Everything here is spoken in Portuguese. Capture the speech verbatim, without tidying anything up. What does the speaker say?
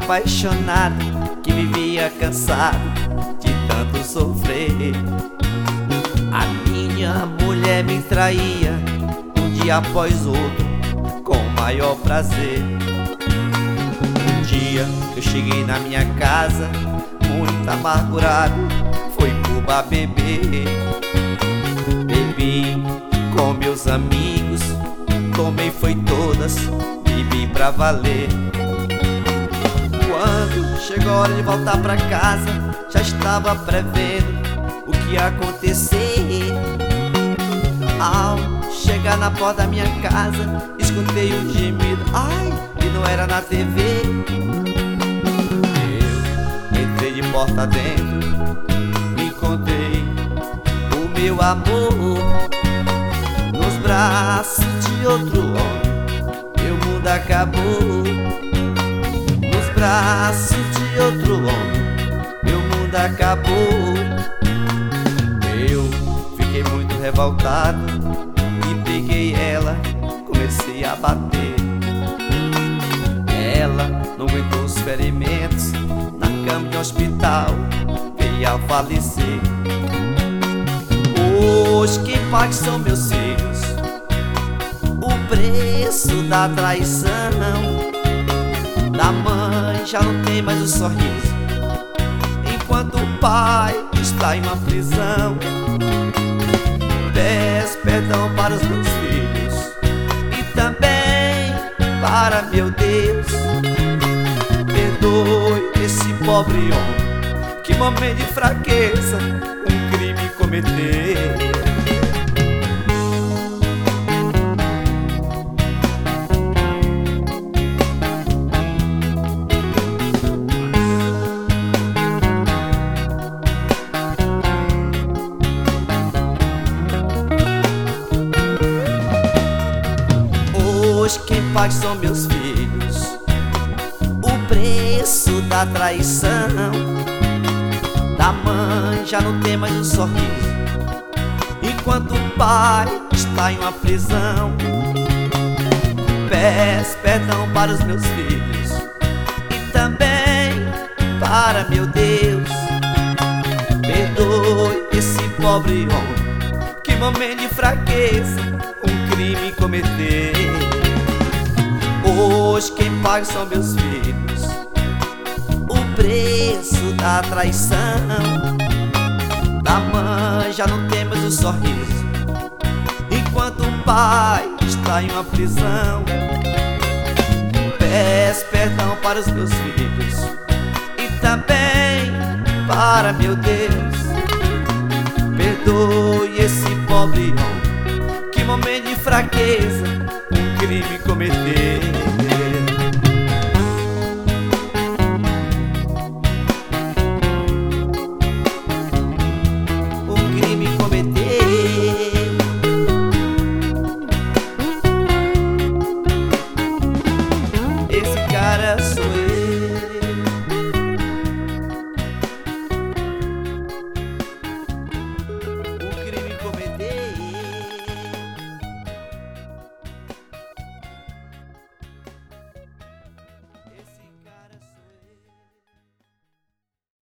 apaixonado que vivia cansado de tanto sofrer. A minha mulher me traía um dia após outro com o maior prazer. Um dia eu cheguei na minha casa muito amargurado, foi pro bar beber. Bebi com meus amigos, tomei foi todas, bebi pra valer. Quando chegou a hora de voltar pra casa, já estava prevendo o que ia acontecer. Ao chegar na porta da minha casa, escutei um gemido, ai, e não era na T V. Eu entrei de porta dentro, encontrei o meu amor nos braços de outro homem. Meu mundo acabou. Nos braços de outro homem, meu mundo acabou. Eu fiquei muito revoltado e peguei ela, comecei a bater. Ela não aguentou os ferimentos, na cama de hospital veio a falecer. Hoje quem paga são meus filhos, o preço da traição. Da mãe já não tem mais o sorriso, enquanto o pai está em uma prisão. Peço perdão para os meus filhos e também para meu Deus. Perdoe esse pobre homem que momento de fraqueza um crime cometeu. Hoje quem paga são meus filhos, o preço da traição. Da mãe já não tem mais o sorriso, enquanto o pai está em uma prisão. Peço perdão para os meus filhos e também para meu Deus. Perdoe esse pobre homem que momento de fraqueza um crime cometeu. Hoje quem paga são meus filhos, o preço da traição. Da mãe já não tem mais o sorriso, enquanto o pai está em uma prisão. Peço perdão para os meus filhos e também para meu Deus. Perdoe esse pobre homem que momento de fraqueza um crime cometeu.